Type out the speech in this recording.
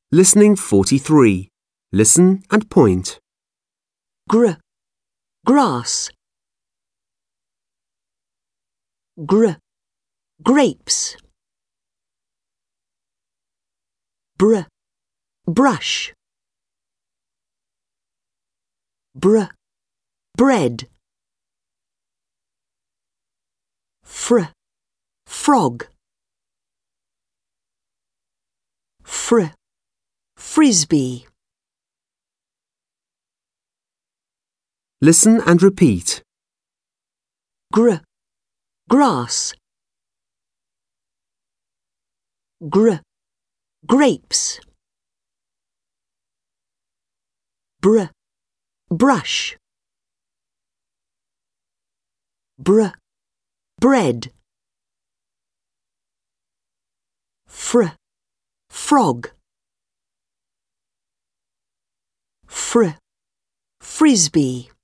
Listening 43. Listen and point. Grass. Grapes. Brush. Bread. Frog. Frisbee. Listen and repeat. Grass. Grapes. Brush. Bread. Frog. Frisbee.